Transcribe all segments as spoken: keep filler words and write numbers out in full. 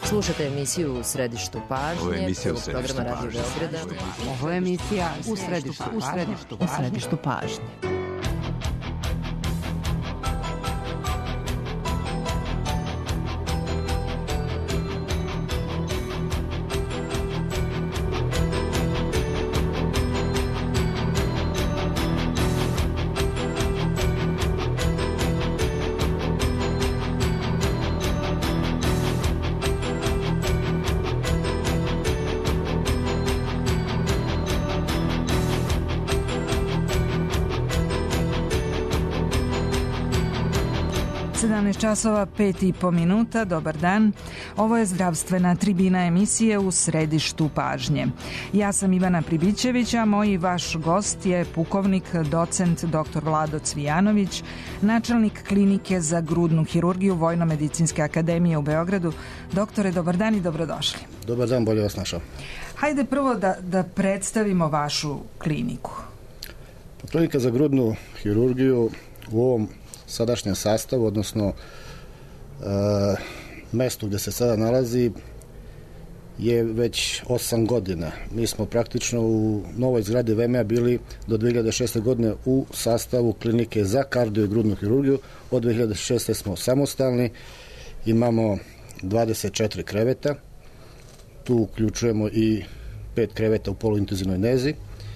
Slušate emisiju U središtu pažnje. Ovo je emisija U središtu programa Radio Beograda. Ovo je emisija U središtu, u središtu, u središtu pažnje. sedamnaest časova pet i po minuta, dobar dan. Ovo je zdravstvena tribina emisije U središtu pažnje. Ja sam Ivana Pribićević, a moj i vaš gost je pukovnik, docent doktor Vlado Cvijanović, načelnik klinike za grudnu hirurgiju Vojno-medicinske akademije u Beogradu. Doktore, dobar dan i dobrodošli. Dobar dan, bolje vas našao. Hajde prvo da, da predstavimo vašu kliniku. Klinika za grudnu hirurgiju u ovom sadašnjem sastavu, odnosno e, mestu gde se sada nalazi, je već osam godina. Mi smo praktično u novoj zgradi V M A bili do dve hiljade šeste. godine u sastavu klinike za kardio i grudnu hirurgiju. Od dve hiljade šeste. smo samostalni, imamo dvadeset četiri kreveta, tu uključujemo i pet kreveta u poluintenzivnoj nezi,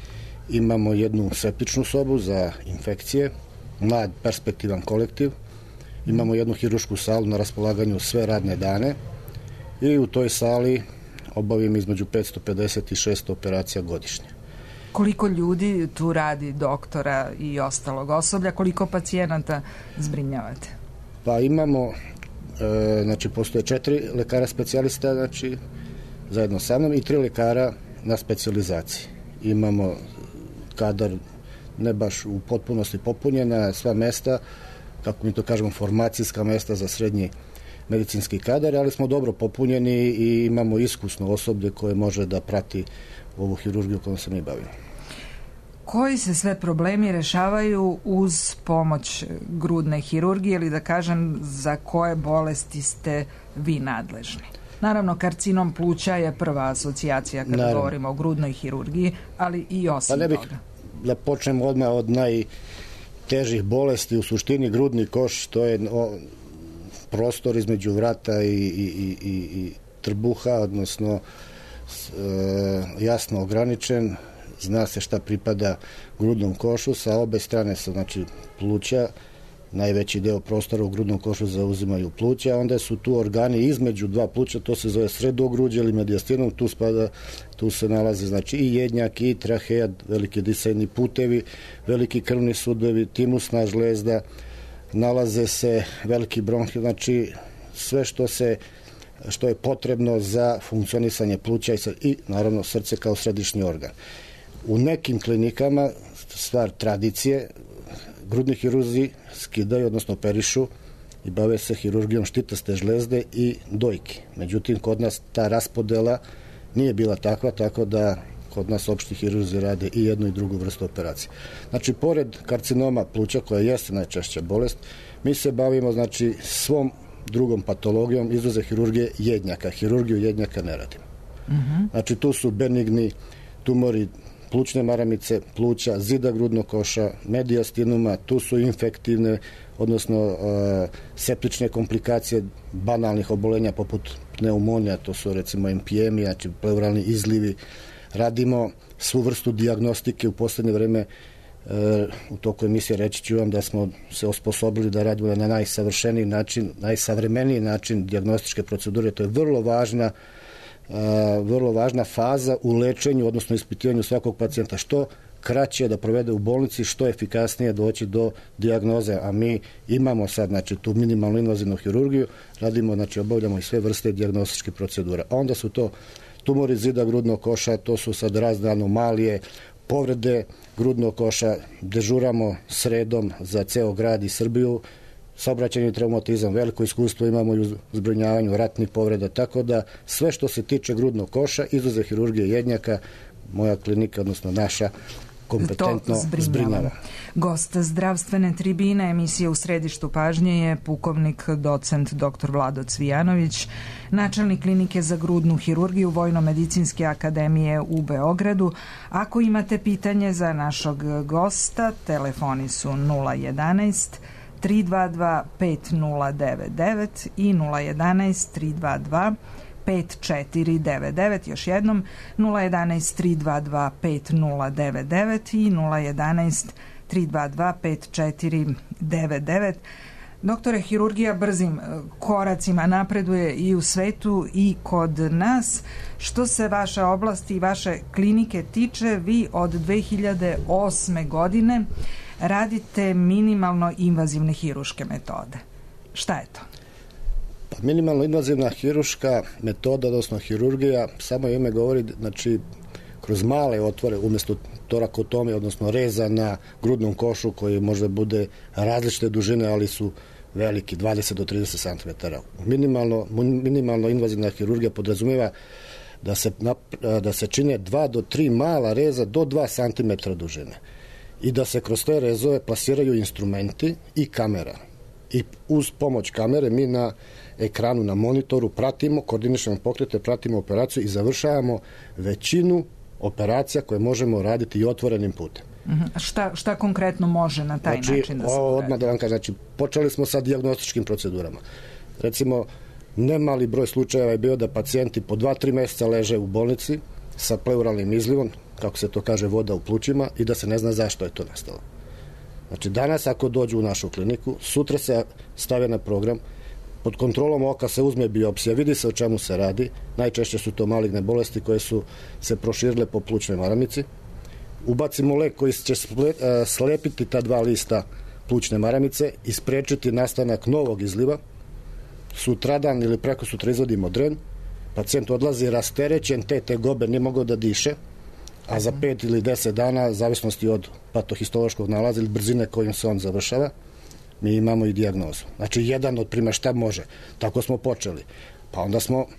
imamo jednu septičnu sobu za infekcije, mlad perspektivan kolektiv, imamo jednu hirušku salu na raspolaganju sve radne dane i u toj sali obavim između petsto pedeset i šesto operacija godišnje. Koliko ljudi tu radi, doktora i ostalog osoblja, koliko pacijenata zbrinjavate? Pa imamo, e, znači postoje četiri lekara specijalista, znači zajedno sa mnom, i tri lekara na specijalizaciji. Imamo kadar ne baš u potpunosti popunjena, sva mesta, kako mi to kažemo, formacijska mesta za srednji medicinski kadar, ali smo dobro popunjeni i imamo iskusno osoblje koje može da prati ovu hirurgiju kojom se mi bavimo. Koji se sve problemi rešavaju uz pomoć grudne hirurgije, ili da kažem za koje bolesti ste vi nadležni? Naravno, karcinom pluća je prva asocijacija kada Naravno. govorimo o grudnoj hirurgiji, ali i osim pa toga. Da počnemo odmah od najtežih bolesti, u suštini grudni koš, to je o, prostor između vrata i, i, i, i trbuha, odnosno e, jasno ograničen, zna se šta pripada grudnom košu, sa obe strane su znači pluća, najveći deo prostora u grudnom košu zauzimaju pluća, onda su tu organi između dva pluća, to se zove sredogruđe ili mediastinum, tu spada, tu se nalaze znači i jednjak i traheja, veliki disajni putevi, veliki krvni sudovi, timusna žlezda, nalaze se veliki bronhi, znači sve što se što je potrebno za funkcionisanje pluća i, i naravno srce kao središnji organ. U nekim klinikama, stvar tradicije, grudni hirurzi skidaju, odnosno operišu i bave se hirurgijom štitaste žlezde i dojke. Međutim, kod nas ta raspodela nije bila takva, tako da kod nas opšti hirurzi rade i jednu i drugu vrstu operacije. Znači, pored karcinoma pluća, koja jeste najčešća bolest, mi se bavimo, znači, svom drugom patologijom, izuzev hirurgije jednjaka. Hirurgiju jednjaka ne radimo. Mm-hmm. Znači, tu su benigni tumori plućne maramice, pluća, zida grudnog koša, mediastinuma, tu su infektivne, odnosno uh, septične komplikacije banalnih obolenja poput pneumonija, to su recimo em pe em, znači pleuralni izlivi. Radimo svu vrstu dijagnostike u poslednje vreme. Uh, u toku emisije reći ću vam da smo se osposobili da radimo na najsavršeniji način, najsavremeniji način dijagnostičke procedure. To je vrlo važna Uh, vrlo važna faza u lečenju, odnosno ispitivanju svakog pacijenta. Što kraće da provede u bolnici, što efikasnije doći do dijagnoze, a mi imamo sad znači tu minimalnu invazivnu hirurgiju, radimo, znači obavljamo i sve vrste dijagnostičkih procedura. Onda su to tumori zida grudnog koša, to su sad razne anomalije, povrede grudnog koša, dežuramo sredom za ceo grad i Srbiju, saobraćajni traumatizam, veliko iskustvo imamo i u zbrinjavanju ratnih povreda, tako da sve što se tiče grudnog koša, izuzev hirurgije jednjaka, moja klinika, odnosno naša, kompetentno zbrinjava. Gost zdravstvene tribine emisije U središtu pažnje je pukovnik docent dr Vlado Cvijanović, načelnik klinike za grudnu hirurgiju Vojno-medicinske akademije u Beogradu. Ako imate pitanje za našog gosta, telefoni su nula jedanaest tri dva dva pet nula devet devet i nula jedanaest tri dva dva pet četiri devet devet, još jednom nula jedanaest tri dva dva pet nula devet devet i nula jedanaest tri dva dva pet četiri devet devet. Doktore, hirurgija brzim koracima napreduje i u svetu i kod nas. Što se vaše oblasti i vaše klinike tiče, vi od dve hiljade osme godine radite minimalno invazivne hiruške metode. Šta je to? Pa, minimalno invazivna hiruška metoda, odnosno hirurgija, samo ime govori, znači, kroz male otvore, umjesto torakotomije, odnosno reza na grudnom košu koji možda bude različite dužine, ali su veliki, dvadeset do trideset centimetara. Minimalno, minimalno invazivna hirurgija podrazumijeva da se, da se čine dva do tri mala reza do dva centimetra dužine i da se kroz te rezove plasiraju instrumenti i kamera. I uz pomoć kamere mi na ekranu, na monitoru pratimo, koordinišemo pokrete, pratimo operaciju i završavamo većinu operacija koje možemo raditi i otvorenim putem. Uh-huh. Šta, šta konkretno može na taj znači, način da se ovo, odmah da vam kažem, znači, počeli smo sa dijagnostičkim procedurama. Recimo, nemali broj slučajeva je bio da pacijenti po dva tri mjeseca leže u bolnici sa pleuralnim izlivom, kako se to kaže, voda u plućima, i da se ne zna zašto je to nastalo. Znači, danas ako dođu u našu kliniku, sutra se stave na program, pod kontrolom oka se uzme biopsija, vidi se o čemu se radi, najčešće su to maligne bolesti koje su se proširile po plućnoj maramici, ubacimo lek koji će slepiti ta dva lista plućne maramice i sprečiti nastanak novog izliva, sutradan ili preko sutra izvodimo dren, pacijent odlazi rasterećen, te tegobe nije mogao da diše, a za pet ili deset dana, zavisnosti od patohistološkog nalaza ili brzine kojim se on završava, mi imamo i dijagnozu. Znači, jedan od primjera šta može. Tako smo počeli. Pa onda smo uh,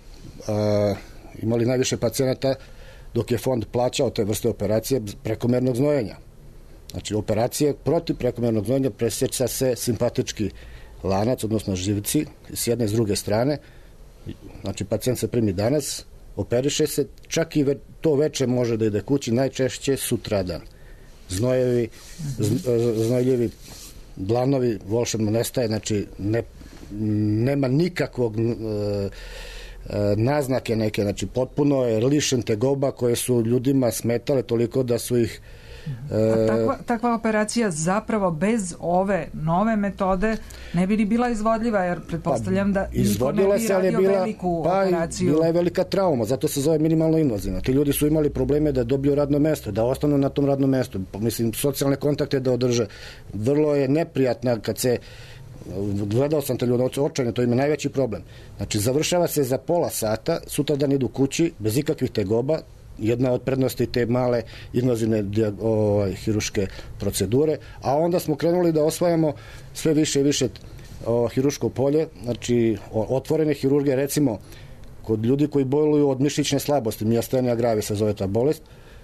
imali najviše pacijenata dok je fond plaćao te vrste operacije prekomernog znojenja. Znači, operacije protiv prekomernog znojenja presjeća se simpatički lanac, odnosno živci, s jedne i s druge strane. Znači, pacijent se primi danas, operiše se, čak i ve, to veče može da ide kući, najčešće sutradan. Znojevi, znojljivi dlanovi volšebno nestaje, znači ne, nema nikakvog e, e, naznake neke, znači potpuno je lišen tegoba koje su ljudima smetale toliko da su ih A takva, takva operacija zapravo bez ove nove metode ne bi ni bila izvodljiva, jer pretpostavljam da pa, niko ne bi radio bila, veliku pa, operaciju. Bila je velika trauma, zato se zove minimalno invazivna. Ti ljudi su imali probleme da dobiju radno mesto, da ostanu na tom radnom mestu. Mislim, socijalne kontakte da održe. Vrlo je neprijatna kad se gledao sam te ljudi, očajno, to ima najveći problem. Znači, završava se za pola sata, sutradan idu kući, bez ikakvih tegoba, jedna od prednosti te male invazivne ovaj, hiruške procedure, a onda smo krenuli da osvajamo sve više i više o, hiruško polje, znači o, otvorene hirurgije, recimo kod ljudi koji boluju od mišićne slabosti, miastenia gravis se zove ta bolest,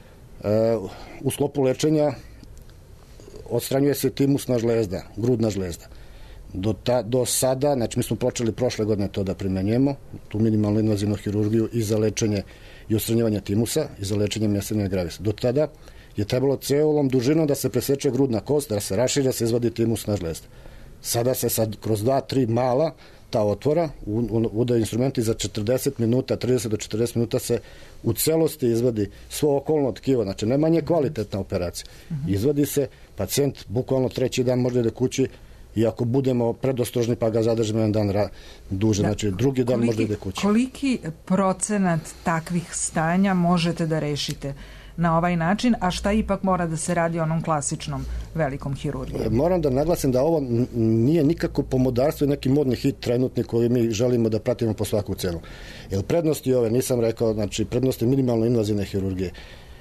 e, u sklopu lečenja odstranjuje se timusna žlezda, grudna žlezda. Do, ta, do sada, znači mi smo počeli prošle godine to da primenjujemo, tu minimalnu invazivnu hirurgiju i za lečenje i odstranjivanje timusa i za lečenje miastenia gravis. Do tada je trebalo celom dužinom da se preseče grudna kost, da se raširi, da se izvadi timusna žlezda. Sada se sad kroz dva, tri mala ta otvora, udaju instrumenti za četrdeset minuta, trideset do četrdeset minuta se u celosti izvadi svo okolno tkivo, znači najmanje kvalitetna operacija. Izvadi se, pacijent bukvalno treći dan može da kući, i ako budemo predostrožni pa ga zadržimo jedan dan ra, duže, da, znači drugi dan koliki, može da ide kući. Koliki procenat takvih stanja možete da rešite na ovaj način, a šta ipak mora da se radi onom klasičnom velikom hirurgijom? Moram da naglasim da ovo nije nikako pomodarstvo i neki modni hit trenutni koji mi želimo da pratimo po svaku cenu. Jer prednosti ove, nisam rekao, znači prednosti minimalno invazivne hirurgije.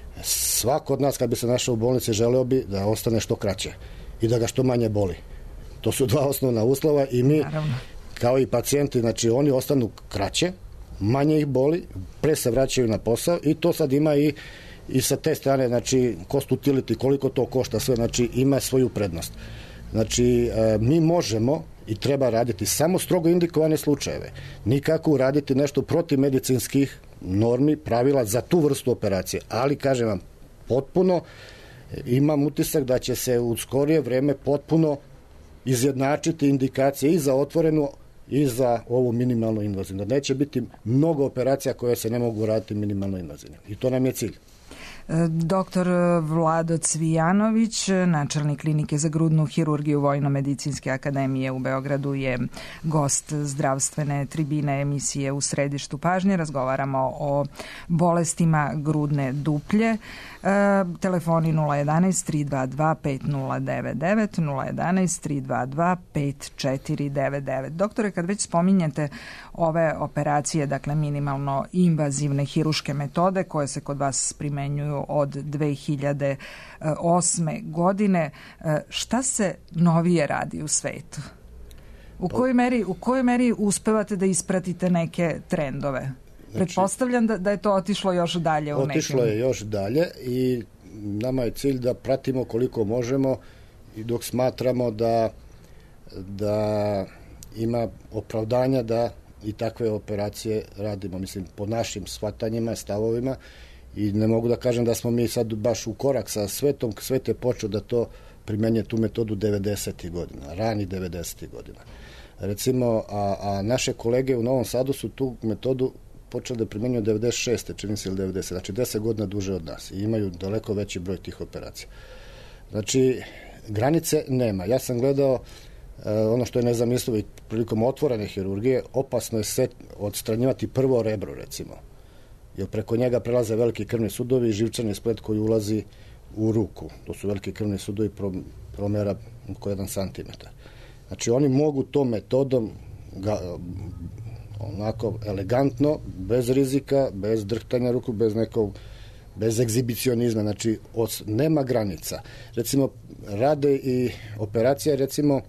Svako od nas kad bi se našao u bolnici želeo bi da ostane što kraće i da ga što manje boli. To su dva osnovna uslova i mi, naravno, kao i pacijenti, znači oni ostanu kraće, manje ih boli, pre se vraćaju na posao i to sad ima i i sa te strane, znači, cost utility, koliko to košta sve, znači, ima svoju prednost. Znači, mi možemo i treba raditi samo strogo indikovane slučajeve. Nikako uraditi nešto protiv medicinskih normi, pravila za tu vrstu operacije. Ali, kažem vam, potpuno imam utisak da će se u skorije vreme potpuno izjednačiti indikacije i za otvorenu i za ovu minimalnu invazivnu. Neće biti mnogo operacija koje se ne mogu raditi minimalno invazivno. I to nam je cilj. Doktor Vlado Cvijanović, načelnik klinike za grudnu hirurgiju Vojno-medicinske akademije u Beogradu, je gost zdravstvene tribine emisije U središtu pažnje. Razgovaramo o bolestima grudne duplje. E, telefoni nula jedanaest tri dva dva pet nula devet devet, nula jedanaest tri dva dva pet četiri devet devet. Doktore, kad već spominjete ove operacije, dakle minimalno invazivne hiruške metode koje se kod vas primenjuju od dve hiljade osme. godine, šta se novije radi u svetu? U kojoj meri, u kojoj meri uspevate da ispratite neke trendove? Znači, pretpostavljam da, da je to otišlo još dalje u nekim... Otišlo je još dalje i nama je cilj da pratimo koliko možemo i dok smatramo da, da ima opravdanja da i takve operacije radimo, mislim, po našim shvatanjima, stavovima, i ne mogu da kažem da smo mi sad baš u korak sa svetom. Svet je počeo da to primenje tu metodu devedesetih godina, rani devedesetih godina. Recimo, a, a naše kolege u Novom Sadu su tu metodu počeli da primenjuju devedeset šeste. čini se ili devedeset. Znači deset godina duže od nas i imaju daleko veći broj tih operacija. Znači, granice nema. Ja sam gledao ono što je nezamislivo i prilikom otvorene hirurgije, opasno je set odstranjivati prvo rebro, recimo. Jer preko njega prelaze veliki krvni sudovi i živčani splet koji ulazi u ruku. To su veliki krvni sudovi promjera oko jedan santimetar. Znači, oni mogu tom metodom ga, onako elegantno, bez rizika, bez drhtanja ruku, bez nekog, bez egzibicionizma, znači od, nema granica. Recimo, rade i operacija, recimo,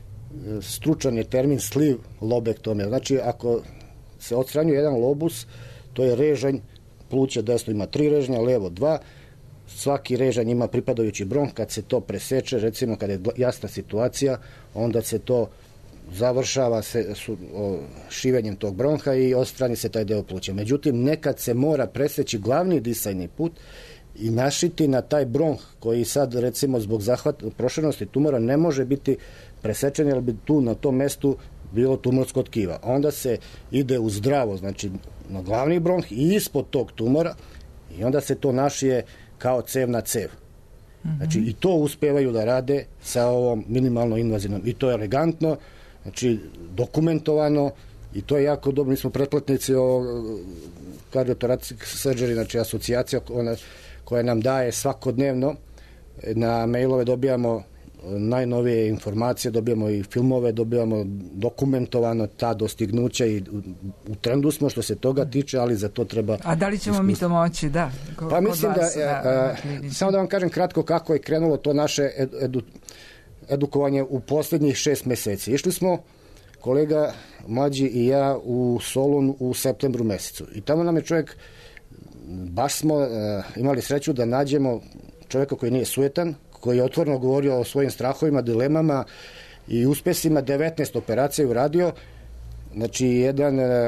stručan je termin sliv lobektomija. Znači, ako se odstranjuje jedan lobus, to je režanj pluća, desno ima tri režnja, levo dva, svaki režanj ima pripadajući bronh, kad se to preseče, recimo kad je jasna situacija, onda se to završava se su, o, šivenjem tog bronha i odstrani se taj deo pluća. Međutim, nekad se mora preseći glavni disajni put i našiti na taj bronh koji sad, recimo, zbog zahvata proširenosti tumora ne može biti presečen, jer bi tu na tom mestu bilo tumorsko tkiva. Onda se ide u zdravo, znači na glavni bronh i ispod tog tumora i onda se to našije kao cev na cev. Mm-hmm. Znači i to uspevaju da rade sa ovom minimalno invazivnom. I to je elegantno, znači dokumentovano i to je jako dobro. Mi smo pretplatnici o Cardiothoracic Surgery, znači asocijacija ona, koja nam daje svakodnevno na mailove dobijamo najnovije informacije, dobijamo i filmove, dobijamo dokumentovano ta dostignuća i u, u trendu smo što se toga tiče, ali za to treba... A da li ćemo iskusti. Mi to moći, da? Ko, pa mislim vas, da, da a, samo da vam kažem kratko kako je krenulo to naše edu, edukovanje u posljednjih šest meseci. Išli smo, kolega mlađi i ja, u Solun u septembru mesecu i tamo nam je čovjek, baš smo uh, imali sreću da nađemo čovjeka koji nije sujetan, koji je otvoreno govorio o svojim strahovima, dilemama i uspesima. devetnaest operacija uradio. Znači, jedan e,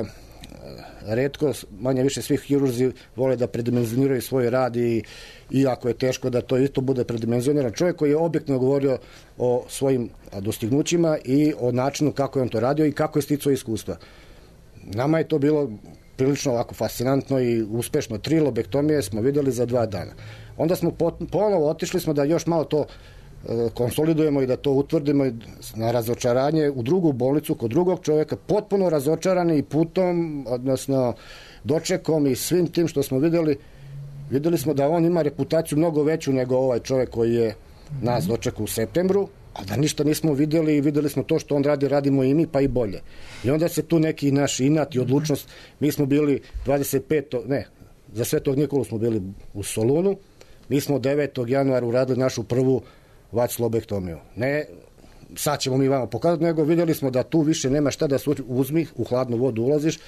retko, manje više svih hirurzi vole da predimenzioniraju svoj rad i, i ako je teško da to isto bude predimenzioniran. Čovjek koji je objektivno govorio o svojim dostignućima i o načinu kako je on to radio i kako je sticao iskustva. Nama je to bilo prilično ovako fascinantno i uspešno. Tri lobektomije smo vidjeli za dva dana. Onda smo ponovo otišli smo da još malo to e, konsolidujemo i da to utvrdimo na razočaranje u drugu bolnicu kod drugog čovjeka, potpuno razočarani i putom, odnosno dočekom i svim tim što smo vidjeli. Vidjeli smo da on ima reputaciju mnogo veću nego ovaj čovjek koji je nas dočekao u septembru, a da ništa nismo vidjeli i vidjeli smo to što on radi, radimo i mi, pa i bolje. I onda se tu neki naš inat i odlučnost, mi smo bili dvadeset petog ne, za Svetog Nikolu smo bili u Solunu, mi smo devetog januara uradili našu prvu vac lobektomiju. Ne, sad ćemo mi vama pokazati, nego vidjeli smo da tu više nema šta da se uzmi, u hladnu vodu ulaziš,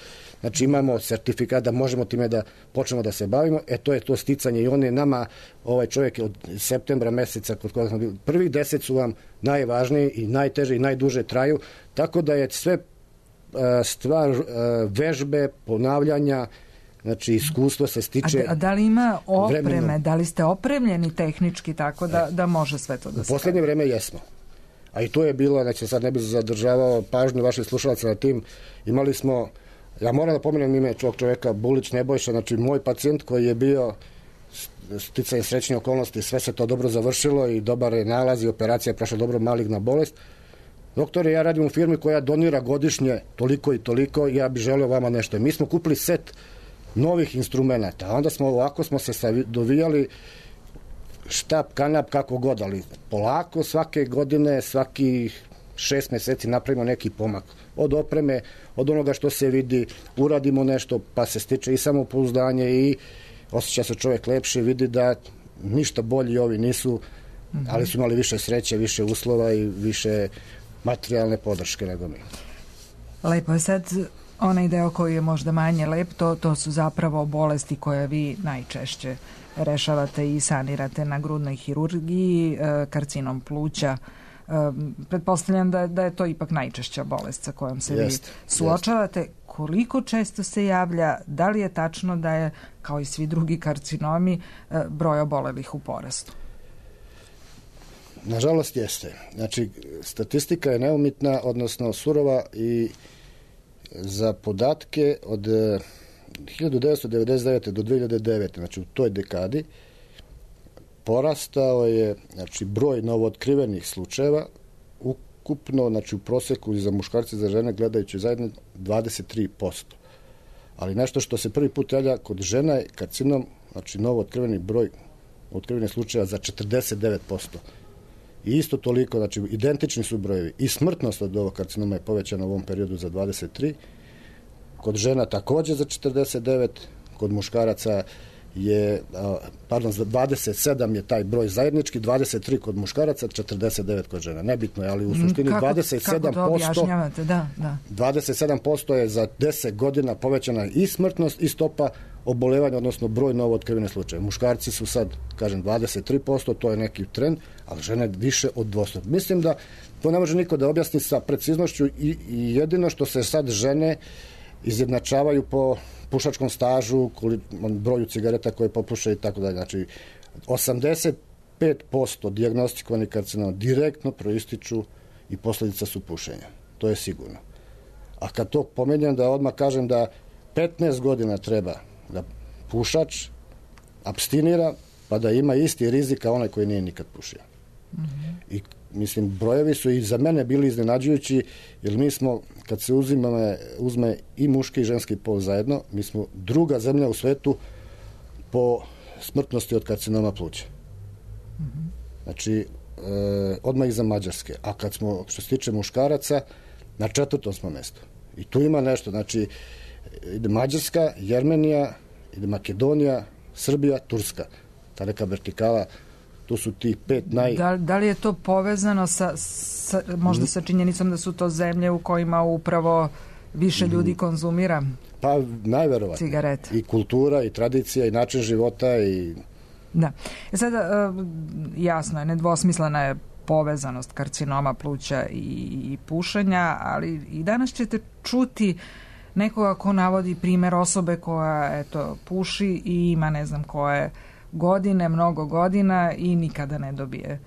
Znači imamo sertifikat da možemo time da počnemo da se bavimo, e to je to sticanje i on je nama, ovaj čovjek od septembra meseca kod koga smo bili, prvih deset su vam najvažniji i najteže i najduže traju, tako da je sve stvar vežbe, ponavljanja, znači iskustvo se stiče. A, a da li ima opreme, vremenom. Da li ste opremljeni tehnički tako da, da može sve to da se... U poslednje vreme jesmo. A i to je bilo, znači sad ne bi zadržavao pažnju vaših slušalaca na tim, imali smo, ja moram da pomenem ime čovjek čovjeka, Bulić Nebojša, znači moj pacijent koji je bio sticanje srećnih okolnosti, sve se to dobro završilo i dobar je nalaz i operacija je prošla dobro, maligna bolest. Doktore, ja radim u firmi koja donira godišnje toliko i toliko, ja bih želeo vama nešto. Mi smo kupili set novih instrumenta, a onda smo ovako smo se dovijali štap, kanap, kako god, ali polako svake godine, svaki šest meseci napravimo neki pomak. Od opreme, od onoga što se vidi, uradimo nešto, pa se stiče i samopouzdanje i osjeća se čovjek lepše, vidi da ništa bolji ovi nisu, ali su imali više sreće, više uslova i više materijalne podrške nego mi. Lepo je sad onaj deo koji je možda manje lep, to, to su zapravo bolesti koje vi najčešće rešavate i sanirate na grudnoj hirurgiji, karcinom pluća. Pretpostavljam da, da je to ipak najčešća bolest sa kojom se jest, vi suočavate. Jest. Koliko često se javlja, da li je tačno da je, kao i svi drugi karcinomi, broj obolelih u porastu? Nažalost jeste. Znači, statistika je neumitna, odnosno surova i za podatke od hiljadu devetsto devedeset devete. do dve hiljade devete. znači u toj dekadi, porastao je znači, broj novootkrivenih slučajeva ukupno, znači u proseku za muškarce i za žene gledajući zajedno dvadeset tri posto. Ali nešto što se prvi put javlja kod žena je karcinom, znači novootkrivenih broj otkrivenih slučajeva za četrdeset devet posto. I isto toliko, znači identični su brojevi. I smrtnost od ovog karcinoma je povećana u ovom periodu za dvadeset tri. Kod žena također za četrdeset devet, kod muškaraca je, pardon, za dvadeset sedam je taj broj zajednički, dvadeset tri kod muškaraca, četrdeset devet kod žena. Nebitno je, ali u suštini kako, dvadeset sedam posto, kako to objašnjavate? Da, da. dvadeset sedam posto je za deset godina povećana i smrtnost i stopa obolevanja, odnosno broj novootkrivenih slučajeva. Muškarci su sad, kažem, dvadeset tri posto, to je neki trend, ali žene više od dvostruko. Mislim da to ne može niko da objasni sa preciznošću i, i jedino što se sad žene izjednačavaju po pušačkom stažu, broju cigareta koje popuše i tako dalje. Znači, osamdeset pet posto dijagnostikovanih karcinoma direktno proističu i posljedica su pušenja. To je sigurno. A kad to pomenjam, da odmah kažem da petnaest godina treba da pušač abstinira, pa da ima isti rizik kao onaj koji nije nikad pušio. Mm-hmm. I mislim, brojevi su i za mene bili iznenađujući, jer mi smo, kad se uzime, uzme i muški i ženski pol zajedno, mi smo druga zemlja u svetu po smrtnosti od karcinoma pluća. Mm-hmm. Znači, e, odmah iza Mađarske. A kad smo, što se tiče muškaraca, na četvrtom smo mjestu. I tu ima nešto, znači, ide Mađarska, Jermenija, ide Makedonija, Srbija, Turska. Ta neka vertikala, tu su ti pet naj... Da, da li je to povezano sa, sa, možda sa činjenicom da su to zemlje u kojima upravo više ljudi konzumira pa najverovatnije cigarete? I kultura, i tradicija, i način života, i... Da. E sada, jasno je, nedvosmislena je povezanost karcinoma pluća i, i pušenja, ali i danas ćete čuti nekoga ko navodi primjer osobe koja eto, puši i ima ne znam koje godine, mnogo godina i nikada ne dobije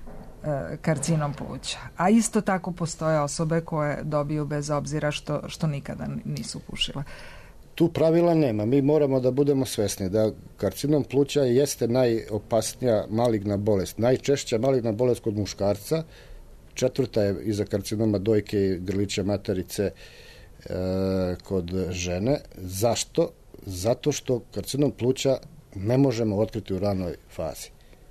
e, karcinom pluća. A isto tako postoje osobe koje dobiju bez obzira što, što nikada nisu pušile. Tu pravila nema. Mi moramo da budemo svesni da karcinom pluća jeste najopasnija maligna bolest. Najčešća maligna bolest kod muškarca. Četvrta je iza karcinoma dojke i grlića materice e, kod žene. Zašto? Zato što karcinom pluća ne možemo otkriti u ranoj fazi.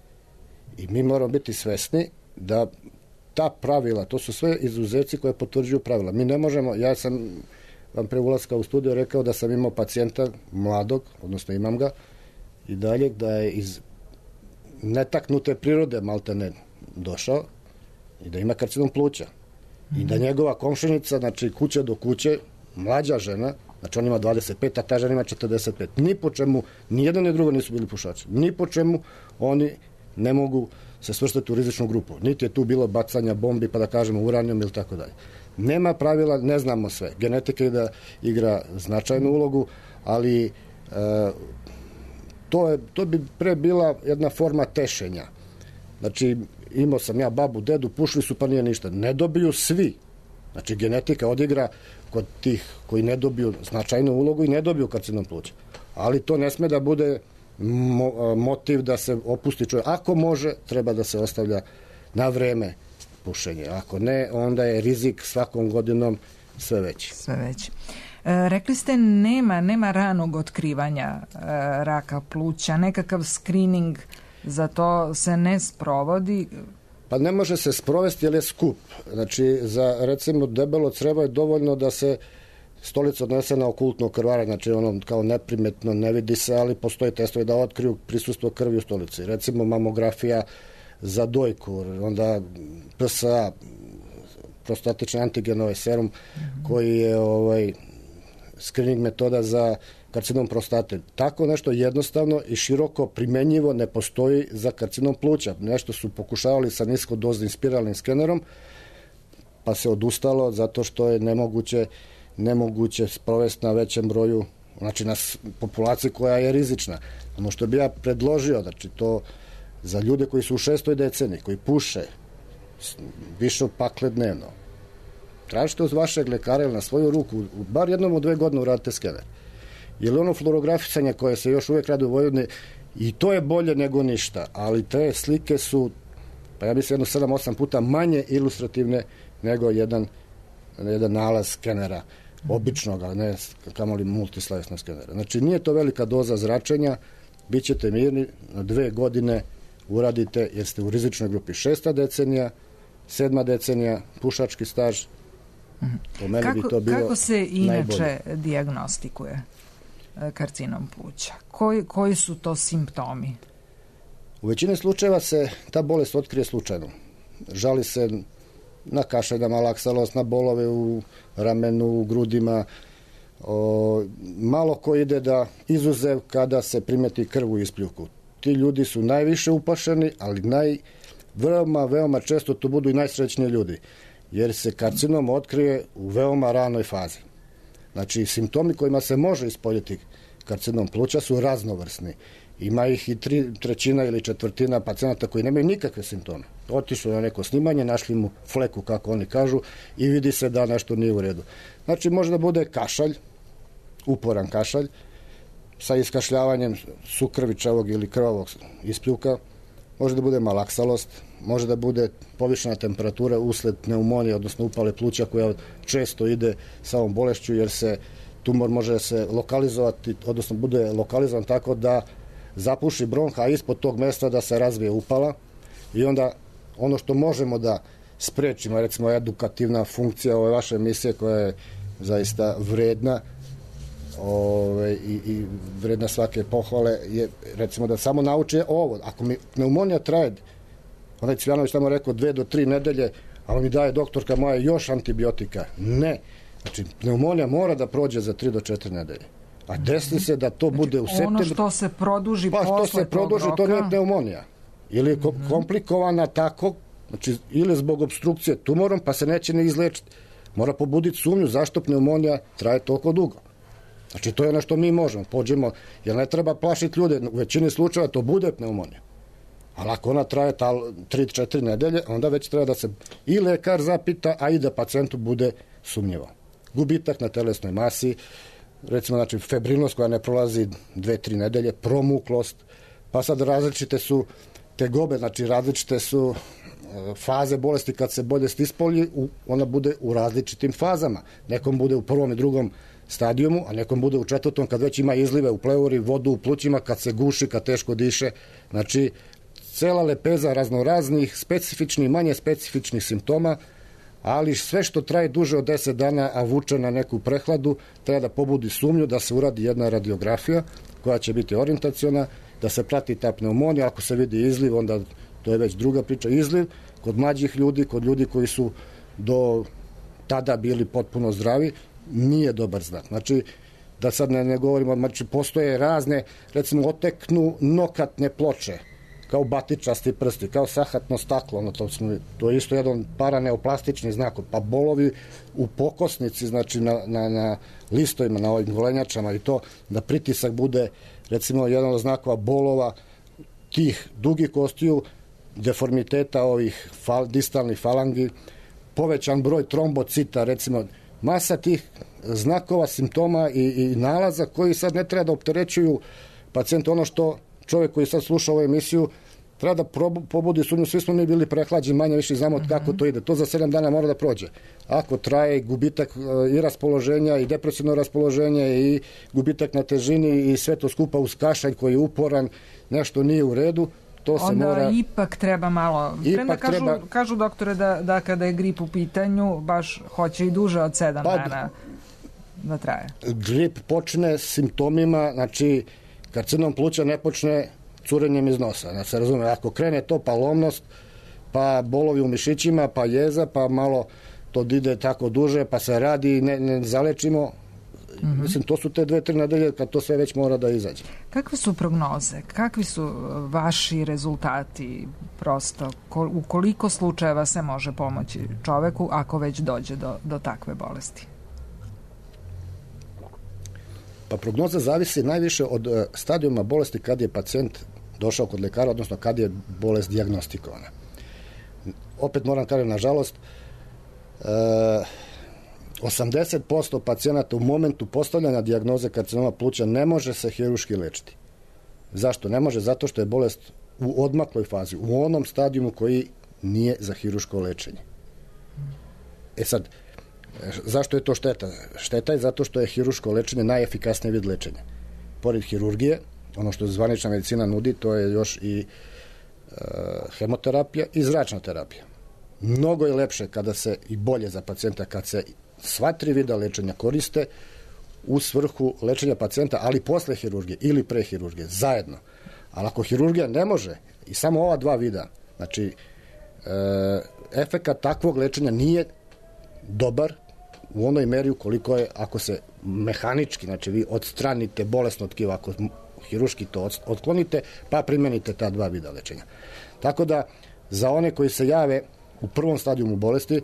I mi moramo biti svesni da ta pravila, to su sve izuzeci koje potvrđuju pravila. Mi ne možemo, ja sam vam pre ulaska u studiju rekao da sam imao pacijenta mladog, odnosno imam ga i dalje, da je iz netaknute prirode maltene došao i da ima karcinom pluća. Mm-hmm. I da njegova komšinica, znači kuće do kuće, mlađa žena, Znači on ima dvadeset pet, a ta žena ima četrdeset pet. Ni po čemu, ni jedan ni drugo nisu bili pušači. Ni po čemu oni ne mogu se svrstati u rizičnu grupu. Niti je tu bilo bacanja bombi, pa da kažemo uranijom ili tako dalje. Nema pravila, ne znamo sve. Genetika da igra značajnu ulogu, ali e, to, je, to bi pre bila jedna forma tešenja. Znači, imao sam ja babu, dedu, pušili su pa nije ništa. Ne dobiju svi. Znači, genetika odigra kod tih koji ne dobiju značajnu ulogu i ne dobiju karcinom pluća. Ali to ne sme da bude mo, motiv da se opusti čovjek. Ako može, treba da se ostavlja na vreme pušenje. Ako ne, onda je rizik svakom godinom sve veći. Sve veći. E, rekli ste nema, nema ranog otkrivanja e, raka pluća, nekakav screening za to se ne sprovodi. Pa ne može se sprovesti jer je skup. Znači, za recimo debelo crevo je dovoljno da se stolica odnese na okultno krvarenje, znači ono kao neprimetno, ne vidi se, ali postoje testovi da otkriju prisustvo krvi u stolici. Recimo mamografija za dojku, onda P S A, prostatični antigen, ovaj serum, mm-hmm. koji je ovaj, screening metoda za karcinom prostate. Tako nešto jednostavno i široko primenjivo ne postoji za karcinom pluća. Nešto su pokušavali sa niskodoznim spiralnim skenerom, pa se odustalo zato što je nemoguće, nemoguće sprovesti na većem broju, znači na populaciji koja je rizična. Ono što bi ja predložio, znači to za ljude koji su u šestoj deceniji, koji puše više od pakle dnevno, tražite uz vašeg lekara ili na svoju ruku, bar jednom u dve godine uradite skener. Jer ono fluorografisanje koje se još uvijek radi u Vojvodini, i to je bolje nego ništa, ali te slike su, pa ja mislim jedno sedam osam puta manje ilustrativne nego jedan, jedan nalaz skenera, običnog, ali ne kamoli multislavesnog skenera. Znači nije to velika doza zračenja, bit ćete mirni, na dve godine uradite jer ste u rizičnoj grupi. Šesta decenija, sedma decenija, pušački staž, po meni kako, bi to bilo kako se inače najbolje. Dijagnostikuje karcinom pluća? Koji, koji su to simptomi? U većini slučajeva se ta bolest otkrije slučajno. Žali se na kašalj, na malaksalost, na bolove u ramenu, u grudima. O, malo ko ide da izuzev kada se primeti krv u ispljuku. Ti ljudi su najviše upašeni, ali naj, veoma, veoma često to budu i najsrećniji ljudi, jer se karcinom otkrije u veoma ranoj fazi. Znači, simptomi kojima se može ispoljiti karcinom pluća su raznovrsni. Ima ih i tri, trećina ili četvrtina pacijenata koji nemaju nikakve simptome. Otišli na neko snimanje, našli mu fleku, kako oni kažu, i vidi se da nešto nije u redu. Znači, može da bude kašalj, uporan kašalj, sa iskašljavanjem sukrvičavog ili krvavog ispljuka, može da bude malaksalost, može da bude povišena temperatura usled pneumonije, odnosno upale pluća koja često ide sa ovom bolešću, jer se tumor može se lokalizovati, odnosno bude lokalizovan tako da zapuši bronha, a ispod tog mesta da se razvije upala, i onda ono što možemo da sprečimo, recimo edukativna funkcija ove vaše emisije koja je zaista vredna, Ove, i, i vredna svake pohvale, je recimo da samo nauči ovo. Ako mi pneumonija traje, onaj Cvjanović tamo rekao dve do tri nedelje, a mi daje doktorka moja još antibiotika. Ne. Znači, pneumonija mora da prođe za tri do četiri nedelje. A desi se da to znači, bude u septembru. Ono što se produži pa, posle što se produži, roka. To nije pneumonija. Ili je mm-hmm. komplikovana tako, znači, ili zbog obstrukcije tumorom, pa se neće ne izlečiti. Mora pobuditi sumnju zašto pneumonija traje toliko dugo. Znači, to je ono što mi možemo. Pođemo, jer ne treba plašiti ljude. U većini slučajeva to bude pneumonija. Ali ako ona traje tri do četiri nedelje, onda već treba da se i lekar zapita, a i da pacijentu bude sumnjivo. Gubitak na telesnoj masi, recimo, znači, febrilnost koja ne prolazi dve do tri nedelje, promuklost, pa sad različite su tegobe, znači različite su faze bolesti kad se bolest ispolji, ona bude u različitim fazama. Nekom bude u prvom i drugom stadijumu, a nekom bude u četvrtom kad već ima izlive u pleuri, vodu u plućima, kad se guši, kad teško diše. Znači, cela lepeza raznoraznih, specifičnih, manje specifičnih simptoma, ali sve što traje duže od deset dana, a vuče na neku prehladu, treba da pobudi sumnju da se uradi jedna radiografija koja će biti orijentaciona, da se prati ta pneumonija. Ako se vidi izliv, onda to je već druga priča. Izliv kod mlađih ljudi, kod ljudi koji su do tada bili potpuno zdravi, nije dobar znak. Znači, da sad ne, ne govorimo, znači postoje razne, recimo oteknu nokatne ploče, kao batičasti prsti, kao sahatno staklo, ono, to, smo, to je isto jedan paraneoplastični znak, pa bolovi u pokosnici, znači na, na, na listovima, na ovim golenjačama i to, da pritisak bude, recimo, jedan od znakova bolova tih dugih kostiju, deformiteta ovih fal, distalnih falangi, povećan broj trombocita, recimo, masa tih znakova, simptoma i, i nalaza koji sad ne treba da opterećuju pacijenta. Ono što čovjek koji sad sluša ovu emisiju treba da probu, pobudi sumnju, svi smo mi bili prehlađeni, manje više znamo mm-hmm. kako to ide. To za sedam dana mora da prođe. Ako traje gubitak i raspoloženja i depresivno raspoloženje i gubitak na težini i sve to skupa uz kašalj koji je uporan, nešto nije u redu, to se onda mora... ipak treba malo... Ipak kažu, treba... kažu doktore da, da kada je grip u pitanju, baš hoće i duže od sedam pa, dana da traje. Grip počne simptomima, znači karcinom pluća ne počne curenjem iz nosa. Znači se razume, ako krene to pa lomnost, pa bolovi u mišićima, pa jeza, pa malo to ide tako duže, pa se radi i ne, ne zalečimo. Mm-hmm. Mislim, to su te dve, tri nedelje kad to sve već mora da izađe. Kakve su prognoze? Kakvi su vaši rezultati prosto? U koliko slučajeva se može pomoći čoveku ako već dođe do, do takve bolesti? Pa prognoza zavisi najviše od stadijuma bolesti kad je pacijent došao kod lekara, odnosno kad je bolest dijagnostikovana. Opet moram kažem, nažalost, e, osamdeset posto pacijenata u momentu postavljanja dijagnoze karcinoma pluća ne može se hirurški lečiti. Zašto ne može? Zato što je bolest u odmakloj fazi, u onom stadijumu koji nije za hirurško lečenje. E sad, zašto je to šteta? Šteta je zato što je hirurško lečenje najefikasniji vid lečenja. Pored hirurgije, ono što zvanična medicina nudi, to je još i e, hemoterapija i zračna terapija. Mnogo je lepše kada se i bolje za pacijenta kad se sva tri vida lečenja koriste u svrhu lečenja pacijenta, ali posle hirurgije ili pre hirurgije, zajedno. Ali ako hirurgija ne može i samo ova dva vida, znači e, efekat takvog lečenja nije dobar u onoj meri ukoliko je, ako se mehanički, znači vi odstranite bolesno tkivo, ako hirurški to otklonite, pa primenite ta dva vida lečenja. Tako da, za one koji se jave u prvom stadijumu bolesti, e,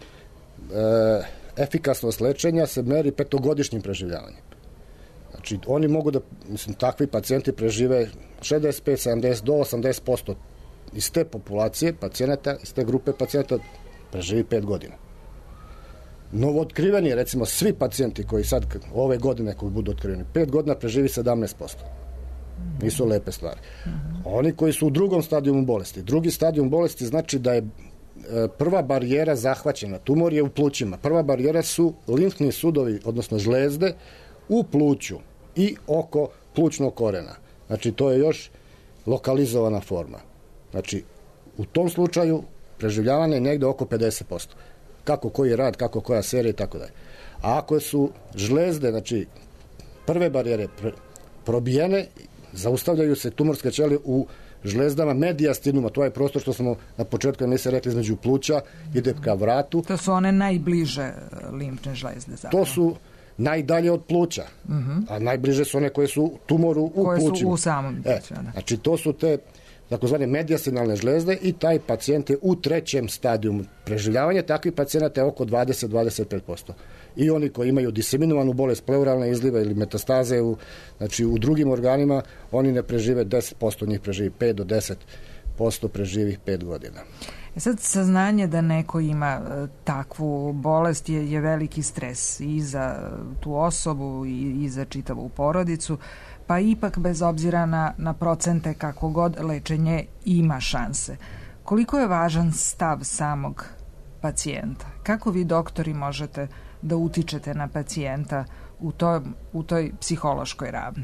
efikasnost lečenja se meri petogodišnjim preživljavanjem. Znači, oni mogu da, mislim, takvi pacijenti prežive šezdeset pet, sedamdeset do osamdeset posto iz te populacije pacijenata, iz te grupe pacijenata preživi pet godina. Novootkriveni, recimo, svi pacijenti koji sad, ove godine koji budu otkriveni, pet godina preživi sedamnaest posto. Nisu lepe stvari. Oni koji su u drugom stadijumu bolesti, drugi stadijum bolesti znači da je prva barijera zahvaćena, tumor je u plućima. Prva barijera su limfni sudovi, odnosno žlezde, u pluću i oko plućnog korena. Znači, to je još lokalizovana forma. Znači, u tom slučaju preživljavanje je negde oko pedeset posto. Kako koji rad, kako koja serija i tako dalje. A ako su žlezde, znači, prve barijere probijene, zaustavljaju se tumorske ćelije u žlezdama mediastinuma, to je prostor što smo na početku emisije rekli između pluća, ide ka vratu. To su one najbliže limfne žlezde zapravo. To su najdalje od pluća, uh-huh. a najbliže su one koje su tumoru u koje plućima. Koje su u samom pluću. E, znači to su te takozvane mediastinalne žlezde i taj pacijent je u trećem stadijumu preživljavanja. Takvi pacijenata je oko dvadeset do dvadeset pet posto. I oni koji imaju diseminovanu bolest, pleuralne izlive ili metastaze u, znači u drugim organima, oni ne prežive deset posto, njih preživi pet do deset posto preživi pet godina. E sad, saznanje da neko ima e, takvu bolest je, je veliki stres i za tu osobu i, i za čitavu porodicu, pa ipak bez obzira na, na procente kako god lečenje ima šanse. Koliko je važan stav samog pacijenta? Kako vi, doktori, možete da utičete na pacijenta u, to, u toj psihološkoj ravni?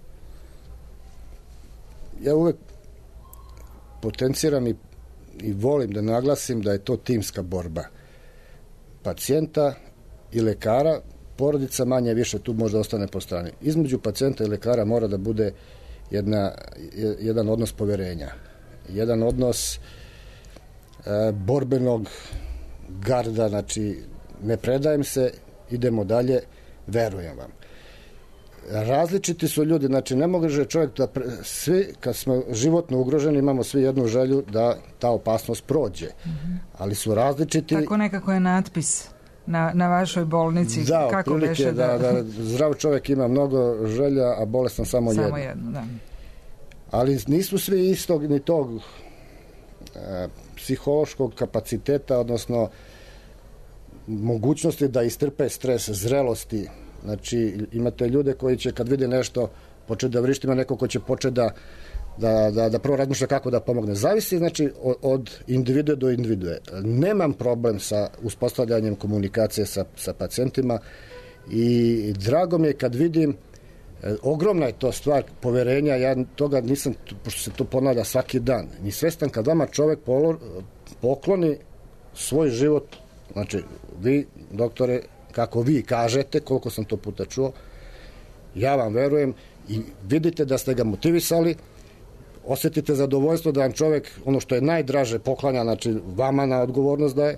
Ja uvek potenciram i, i volim da naglasim da je to timska borba pacijenta i lekara. Porodica manje više tu možda ostane po strani. Između pacijenta i lekara mora da bude jedna, jedan odnos poverenja, jedan odnos e, borbenog garda, znači ne predajem se, idemo dalje, verujem vam. različiti su ljudi, znači ne može čovjek da pre, svi, kad smo životno ugroženi, imamo svi jednu želju da ta opasnost prođe, mm-hmm. ali su različiti. Tako nekako je natpis na, na vašoj bolnici, da, kako beše da... da, da zdrav čovjek ima mnogo želja, a bolestan samo, samo jedno. jedno da. Ali nisu svi istog ni tog e, psihološkog kapaciteta, odnosno mogućnosti da istrpe stres, zrelosti. Znači, imate ljude koji će kad vide nešto početi da vrišti, ima neko ko će početi da, da, da, da prvo razmišlja kako da pomogne. Zavisi, znači, od, od individue do individue. Nemam problem sa uspostavljanjem komunikacije sa, sa pacijentima i drago mi je kad vidim, e, ogromna je to stvar poverenja, ja toga nisam, pošto se to ponavlja svaki dan, ni svestan kad vama čovek polo, pokloni svoj život, znači, vi, doktore, kako vi kažete, koliko sam to puta čuo, ja vam verujem i vidite da ste ga motivisali, osjetite zadovoljstvo da vam čovjek, ono što je najdraže, poklanja, znači vama na odgovornost daje,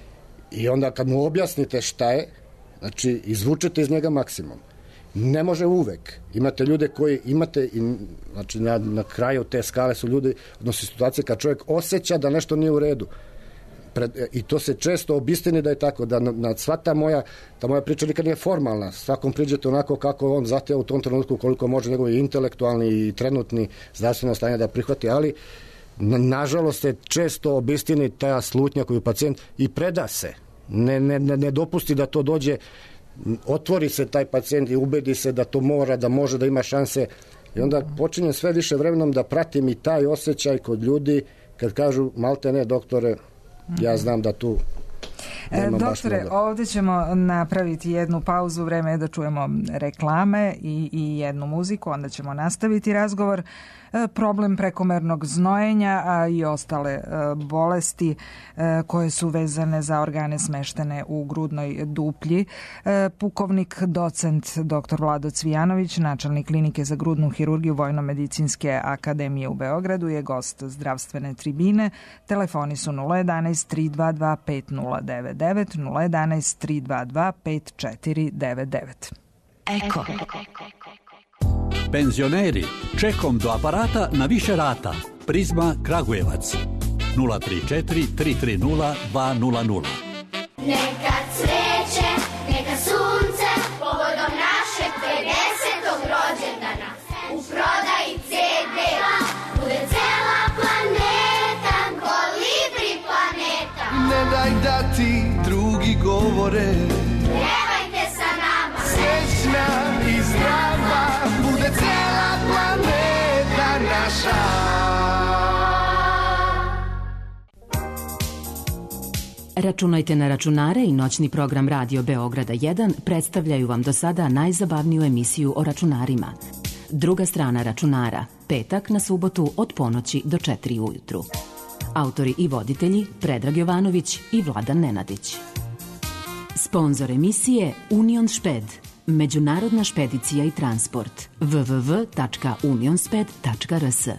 i onda kad mu objasnite šta je, znači izvučete iz njega maksimum. Ne može uvek. Imate ljude koji imate, i, znači na, na kraju te skale su ljudi, odnosno situacije kad čovjek osjeća da nešto nije u redu. Pred, i to se često obistini da je tako, da na, na sva ta moja, ta moja priča nikad nije formalna, svakom priđete onako kako on zahtjeva u tom trenutku, koliko može njegovi intelektualni i trenutni zdravstveno stanje da prihvati, ali na, nažalost se često obistini ta slutnja koju pacijent i preda se, ne, ne, ne, ne dopusti da to dođe, otvori se taj pacijent i ubedi se da to mora, da može, da ima šanse, i onda počinjem sve više vremenom da pratim i taj osjećaj kod ljudi kad kažu malte ne doktore, ja znam da tu nema baš doktore, mnogo. Ovdje ćemo napraviti jednu pauzu, vreme je da čujemo reklame i, i jednu muziku, onda ćemo nastaviti razgovor. Problem prekomernog znojenja, a i ostale bolesti koje su vezane za organe smeštene u grudnoj duplji. Pukovnik docent dr. Vlado Cvijanović, načelnik klinike za grudnu hirurgiju Vojno-medicinske akademije u Beogradu, je gost zdravstvene tribine. Telefoni su nula jedanaest tri dva dva pet nula devet devet, nula jedanaest tri dva dva pet četiri devet devet. Eko. Penzioneri, čekom do aparata na više rata. Prizma Kragujevac. nula tri četiri tri tri nula dva nula nula. Neka cveće, neka sunce, povodom našeg pedesetog rođendana. U prodaji ce de bude cela planeta, kolibri planeta. Ne daj da ti drugi govore, Pevajte sa nama, srećna i zdrava bude cela planeta naša. Računajte na računare i noćni program Radio Beograda jedan predstavljaju vam do sada najzabavniju emisiju o računarima. Druga strana računara, petak na subotu od ponoći do četiri ujutru. Autori i voditelji Predrag Jovanović i Vladan Nenadić. Sponzor emisije Union Šped, međunarodna špedicija i transport. w w w tačka unionsped tačka r s.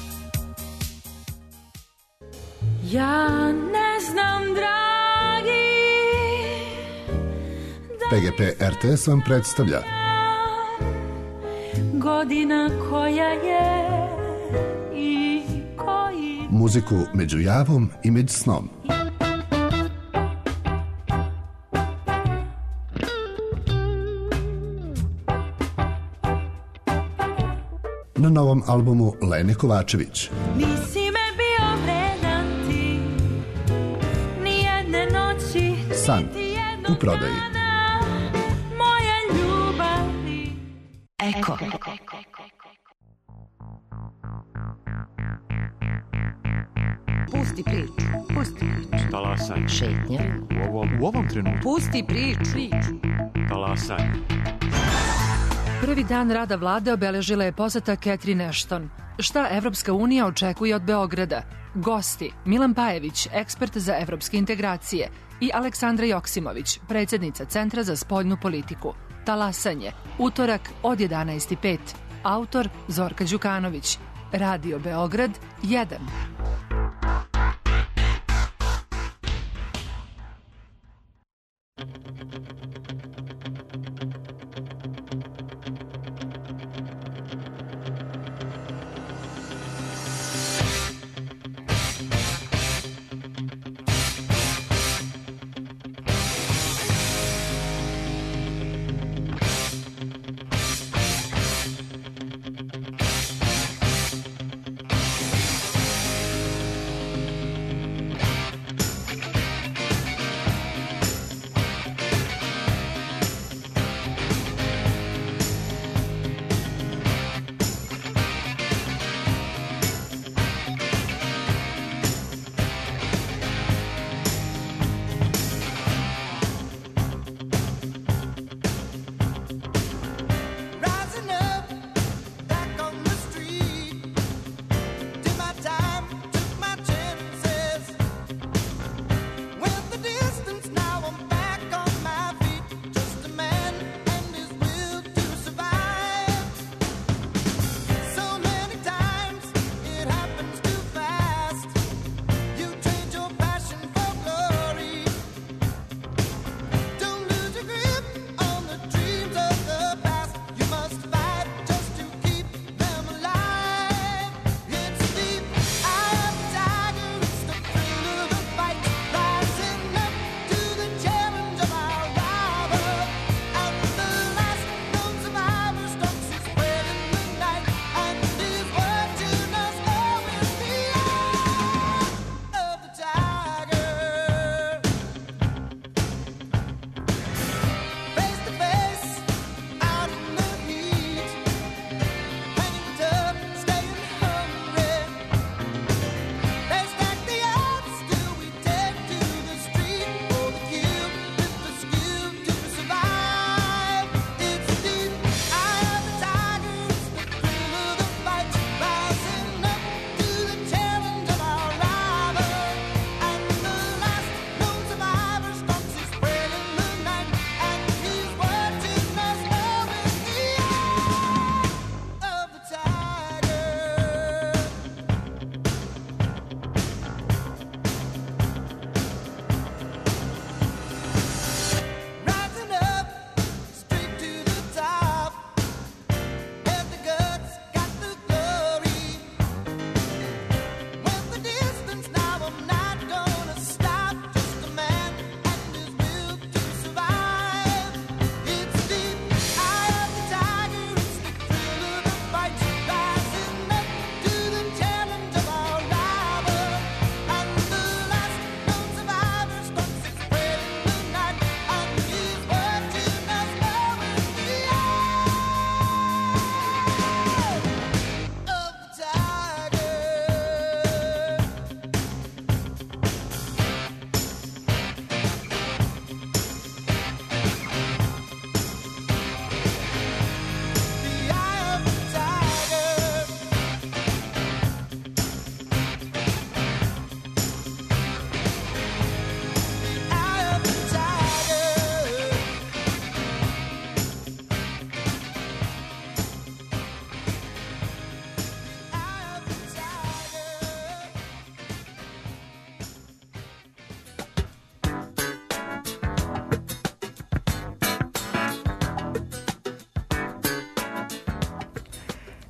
Ja ne znam, dragi, P G P R T S vam predstavlja godina koja je i koji muziku među javom i među snom. Na novom albumu Lene Kovačević. nisi me bio vredan ti, nijedne noći, San niti jednog u prodaji. dana, moja ljubavi. Eko. Pusti priču. Pusti priču. Talasaj. Šetnja. U ovom, u ovom trenutku. Pusti priču. Talasaj. Prvi dan rada vlade obeležila je poseta Catherine Ashton. Šta Evropska unija očekuje od Beograda? Gosti Milan Pajević, ekspert za evropske integracije, i Aleksandra Joksimović, predsjednica Centra za spoljnu politiku. Talasanje, utorak od jedanaest i pet. Autor Zorka Đukanović. Radio Beograd jedan.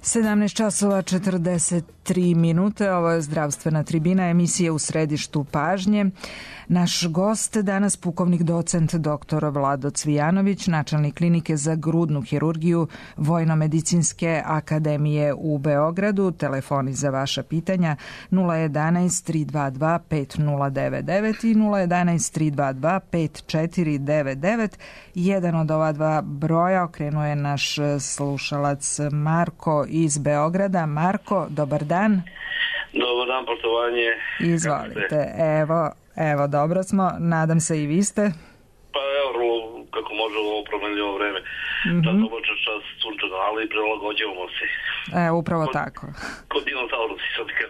sedamnaest časova četrdeset tri minute, ovo je zdravstvena tribina, emisije u središtu pažnje. Naš gost danas pukovnik docent doktor Vlado Cvijanović, načelnik klinike za grudnu hirurgiju Vojno-medicinske akademije u Beogradu. Telefoni za vaša pitanja nula jedanaest tri dva dva pet nula devet devet i nula jedanaest tri dva dva pet četiri devet devet. Jedan od ova dva broja okrenuo je naš slušalac Marko iz Beograda. Marko, dobar dan. Dobar dan, poštovanje. Izvolite, evo, evo, dobro smo, nadam se i vi ste. Pa evo, kako može u ovo promenljivo vreme. Mm-hmm. Čas obačan, čas sunčano, ali prilagođavamo se. E, upravo kod, tako. Kod dinosaurusi, sad kad.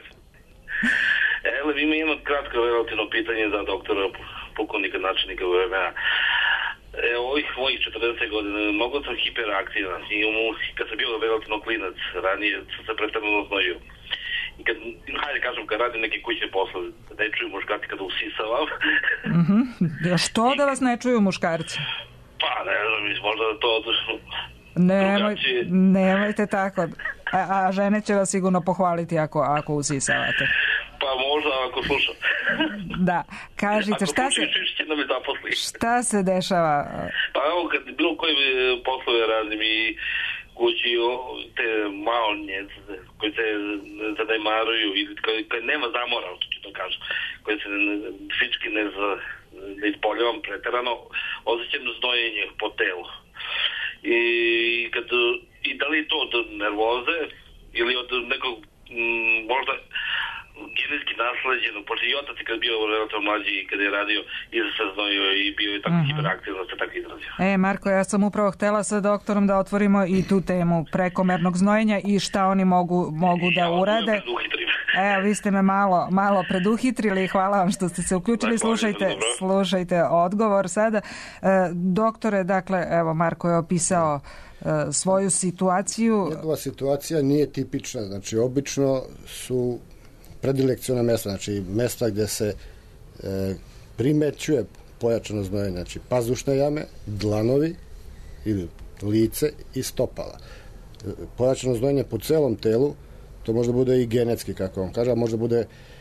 Evo, ima jedno kratko relativno pitanje za doktora pukovnika načelnika V M A. Evo, ovih mojih četrdeset godina, mnogo sam hiperaktivan i kad sam bio relativno klinac, ranije sam se pretrano znojio. I kad, hajde kažem, kad radim neke kućne poslove, ne čuju muškarci kada usisavam. Mm-hmm. Što da vas ne čuju muškarci? Pa, ne znam, možda da to Nemoj, nemojte tako. A, a žene će vas sigurno pohvaliti ako, ako usisavate. Pa možda ako slušam. Da, kažite, šta se, šta se dešava? Pa evo, kad bilo koji poslove radim i kući te malnje koje se zanemaruju ili kad nema zamora, da kažem, koje se fizički ne, ne ispolijavam preterano, osjećam znojenje po telu. I, kad, i da li je to od nervoze ili od nekog m, možda genetski nasleđeno, pošto i otac kad je bio relativno mlađi i kad je radio i se znojio i bio je tako uh-huh. hiperaktivno, se tako izrazio. E, Marko, ja sam upravo htela sa doktorom da otvorimo i tu temu prekomernog znojenja i šta oni mogu, mogu da ja, urade. Evo, vi ste me malo, malo preduhitrili, hvala vam što ste se uključili, slušajte, slušajte odgovor sada. E, doktore, dakle, evo, Marko je opisao e, svoju situaciju. Njegova situacija nije tipična, znači obično su predilekciona mesta, znači mesta gdje se e, primećuje pojačano znojenje, znači pazušne jame, dlanovi ili lice i stopala. E, pojačano znojenje po celom telu, to možda bude i genetski, kako vam kaže, a možda bude,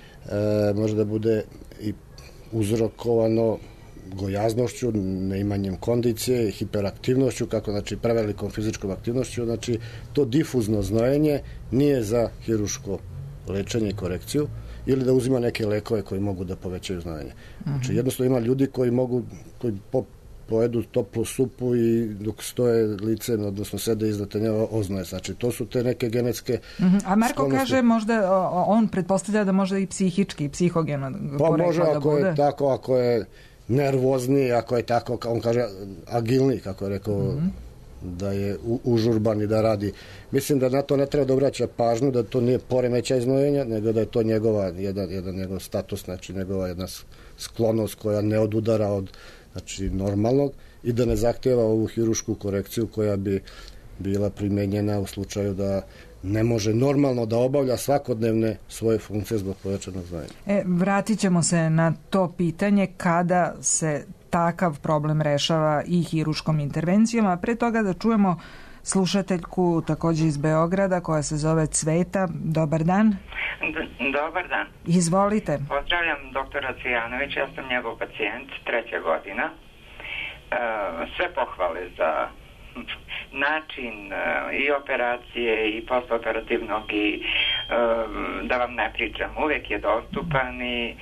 e, možda bude i uzrokovano gojaznošću, neimanjem kondicije, hiperaktivnošću, kako znači prevelikom fizičkom aktivnošću, znači to difuzno znojenje nije za hiruško lečenje i korekciju ili da uzima neke lekove koji mogu da povećaju znojenje. Znači jednostavno ima ljudi koji mogu, koji po, pojedu toplu supu i dok stoje licem, odnosno sede iza tenjeva oznoje. Znači to su te neke genetske mm-hmm. A Marko sklonosti. Kaže možda, on pretpostavlja da možda i psihički, psihogeno pa može da ako bude. Je tako, ako je nervozni, ako je tako, on kaže agilni, kako je rekao, mm-hmm. da je užurban i da radi. Mislim da na to ne treba da obraća pažnju, da to nije poremećaj znojenja, nego da je to njegova, jedan, jedan njegov status, znači njegova jedna sklonost koja ne odudara od znači, normalnog i da ne zahtjeva ovu hirušku korekciju koja bi bila primenjena u slučaju da ne može normalno da obavlja svakodnevne svoje funkcije zbog povećanog znojenja. E, vratit ćemo se na to pitanje kada se takav problem rešava i hiruškom intervencijom, a pre toga da čujemo slušateljku također iz Beograda koja se zove Cveta. Dobar dan. D- dobar dan. Izvolite. Pozdravljam doktora Cvijanovića, ja sam njegov pacijent, treća godina. E, sve pohvale za način e, i operacije i postoperativnog i e, da vam ne pričam, uvijek je dostupan i e,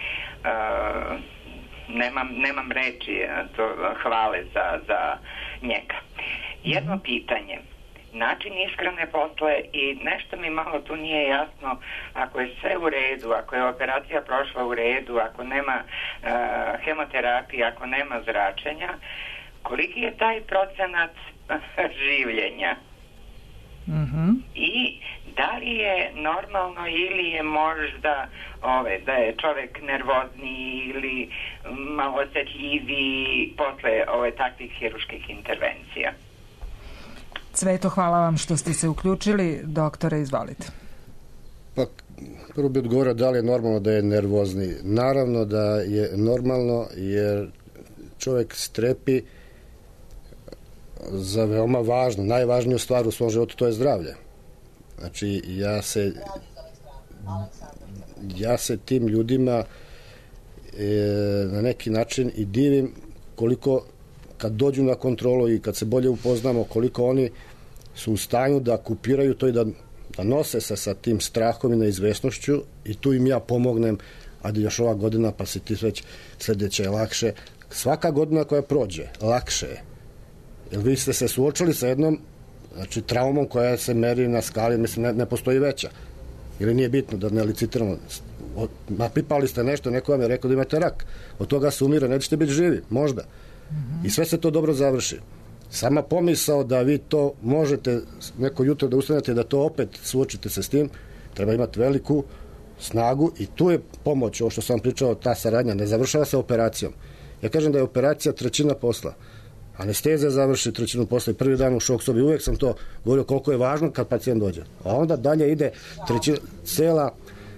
Nemam, nemam reči to, hvale za, za njega. Jedno pitanje. Način ishrane posle i nešto mi malo tu nije jasno, ako je sve u redu, ako je operacija prošla u redu, ako nema uh, hemoterapije, ako nema zračenja, koliki je taj procenat življenja? Mm-hmm. I da li je normalno ili je možda ove, da je čovjek nervozniji ili malo osjetljiviji posle ove takvih hiruških intervencija? Cveto, hvala vam što ste se uključili. Doktore, izvolite. Pa, prvo bi odgovorio da li je normalno da je nervozniji. Naravno da je normalno jer čovjek strepi za veoma važno, najvažniju stvar u svom životu, to je zdravlje. Znači, ja se ja se tim ljudima e, na neki način i divim koliko kad dođu na kontrolu i kad se bolje upoznamo koliko oni su u stanju da kupiraju to i da, da nose se sa tim strahom i neizvesnošću i tu im ja pomognem, ajde još ova godina pa si ti već sledeće je lakše. Svaka godina koja prođe, lakše je. Jer vi ste se suočili sa jednom znači, traumom koja se meri na skali, mislim, ne, ne postoji veća. Ili nije bitno da ne licitiramo. Napipali ste nešto, neko vam je rekao da imate rak. Od toga se umire, nećete biti živi, možda. Mm-hmm. I sve se to dobro završi. Sama pomisao da vi to možete neko jutro da ustanete da to opet suočite se s tim, treba imati veliku snagu i tu je pomoć, ovo što sam pričao, ta saradnja, ne završava se operacijom. Ja kažem da je operacija trećina posla. Anestezija završi trećinu posla i prvi dan u šok sobi. Uvijek sam to govorio koliko je važno kad pacijent dođe. A onda dalje ide trećina, cela,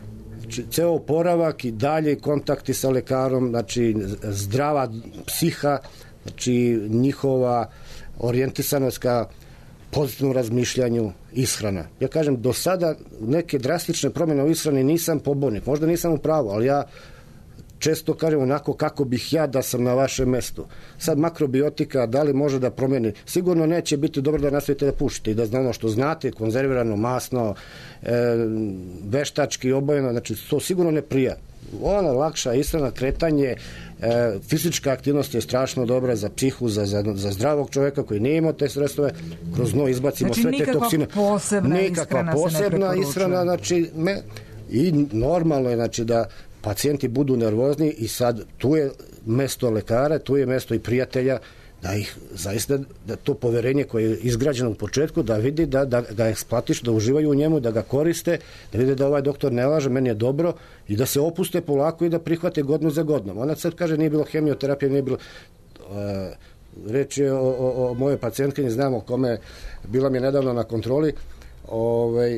ceo oporavak i dalje kontakti sa lekarom, znači zdrava psiha, znači njihova orijentisanost ka pozitivnom razmišljanju, ishrana. Ja kažem, do sada neke drastične promjene u ishrani nisam pobornik. Možda nisam u pravu, ali ja često kažem onako kako bih ja da sam na vašem mestu. Sad makrobiotika, da li može da promeni? Sigurno neće biti dobro da nastavite da pušite i da zna ono što znate, konzervirano, masno, e, veštački, obojeno, znači to sigurno ne prija. Ona lakša ishrana, kretanje, e, fizička aktivnost je strašno dobra za psihu, za, za, za zdravog čoveka koji nije imao te stresove, kroz no izbacimo znači, sve te toksine. Posebna nikakva posebna ishrana, znači, me, i normalno je znači, da pacijenti budu nervozni i sad tu je mesto lekara, tu je mesto i prijatelja da ih zaista, da to poverenje koje je izgrađeno u početku, da vidi da, da ga eksplatiš, da uživaju u njemu, da ga koriste, da vide da ovaj doktor ne laže, meni je dobro i da se opuste polako i da prihvate godinu za godinom. Ona sad kaže nije bilo hemioterapije, nije bilo... Uh, reč je o, o, o mojoj pacijentkinji, znamo kome, bila mi je nedavno na kontroli, ovaj,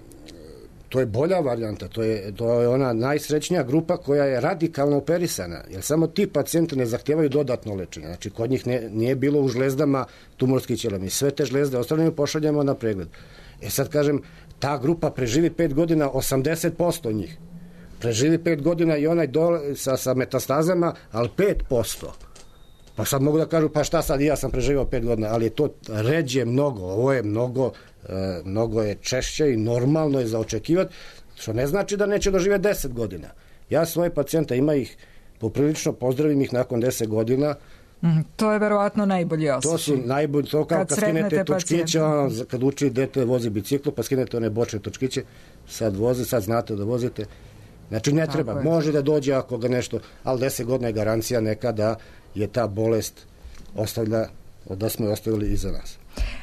to je bolja varijanta, to je, to je ona najsrećnija grupa koja je radikalno operisana, jer samo ti pacijenti ne zahtijevaju dodatno lečenje. Znači, kod njih ne, nije bilo u žlezdama tumorskih ćelija. Mi sve te žlezde ostavljamo i pošaljamo na pregled. E sad kažem, ta grupa preživi pet godina, osamdeset posto njih. Preživi pet godina i onaj dole sa, sa metastazama, ali pet posto. Pa sad mogu da kažu, pa šta sad, i ja sam preživao pet godina, ali je to ređe mnogo, ovo je mnogo, e, mnogo je češće i normalno je za očekivati, što ne znači da neće doživjeti deset godina. Ja svoje pacijenta, ima ih poprilično, pozdravim ih nakon deset godina. Mm, to je verovatno najbolji osjećaj. To su najbolji, to kao kad, kad skinete točkiće, ono, kad uči dete vozi biciklu, pa skinete one bočne točkiće, sad vozi, sad znate da vozite. Znači ne treba, tako može je. Da dođe ako ga nešto, ali deset godina je garancija neka da je ta bolest ostavlja, da smo je ostavili iza nas.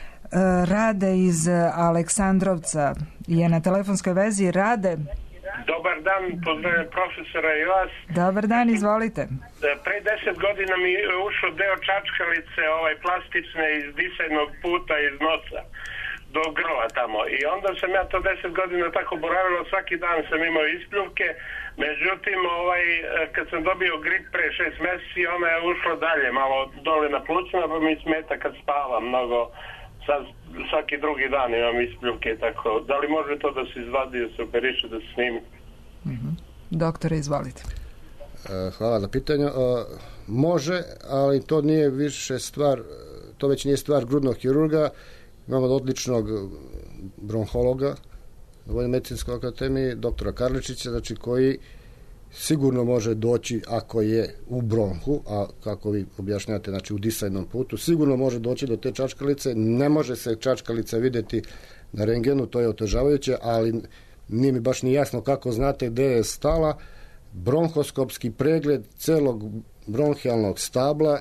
Rade iz Aleksandrovca je na telefonskoj vezi. Rade. Dobar dan, pozdravljam profesora i vas. Dobar dan, izvolite. Pre deset godina mi je ušao deo čačkalice, ovaj plastične iz disajnog puta iz nosa do grla tamo. I onda sam ja to deset godina tako boravilo, svaki dan sam imao ispljuvke. Međutim, ovaj, kad sam dobio grip pre šest meseci, ona je ušla dalje, malo dole na plućima, pa mi smeta kad spavam mnogo. Sad svaki drugi dan imam ispljuvke, tako. Da li može to da se izvadi, da se operiše, da se snimi? Mm-hmm. Doktore, izvolite. Hvala na pitanju. Može, ali to nije više stvar, to već nije stvar grudnog hirurga. Imamo odličnog bronhologa na Vojnoj medicinskoj akademiji, doktora Karličića, znači koji sigurno može doći ako je u bronhu, a kako vi objašnjate, znači u disajnom putu, sigurno može doći do te čačkalice. Ne može se čačkalica videti na rengenu, to je otežavajuće, ali nije mi baš ni jasno kako znate gde je stala. Bronhoskopski pregled celog bronhijalnog stabla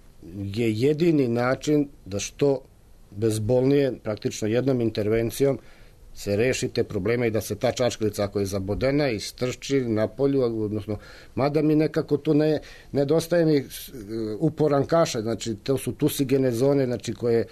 je jedini način da što bezbolnije, praktično jednom intervencijom se rešite problema i da se ta čačkalica ako je zabodena i strči na polju, odnosno, mada mi nekako to ne, nedostaje mi uporan kašalj, znači to su tusigene zone, znači koje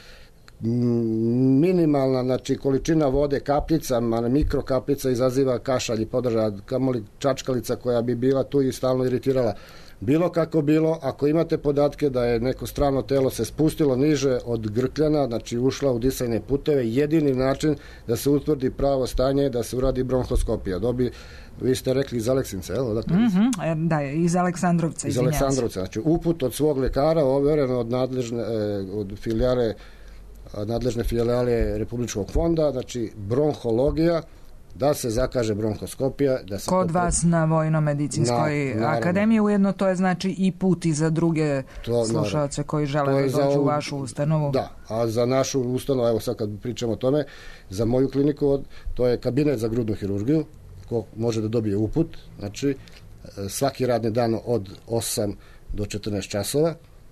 minimalna, znači količina vode kapljica, mikrokapljica izaziva kašalj i podržava, kamoli čačkalica koja bi bila tu i stalno iritirala bilo kako bilo, ako imate podatke da je neko strano telo se spustilo niže od grkljana, znači ušla u disajne puteve, jedini način da se utvrdi pravo stanje je da se uradi bronhoskopija. Dobi, vi ste rekli iz Aleksinca, jel? Dakle, mm-hmm. Da, iz Aleksandrovca. Iz Aleksandrovca, znači uput od svog lekara, overen od nadležne, od filijale, nadležne filijale Republičkog fonda, znači bronhologija, da se zakaže bronhoskopija. Da se Kod popre... vas na Vojno-medicinskoj na, akademiji, ujedno to je znači i put i za druge to, slušalce koji žele da dođu u vašu ustanovu. Da, a za našu ustanovu, evo sad kad pričamo o tome, za moju kliniku, to je kabinet za grudnu hirurgiju, ko može da dobije uput, znači svaki radni dan od osam do četrnaest časova.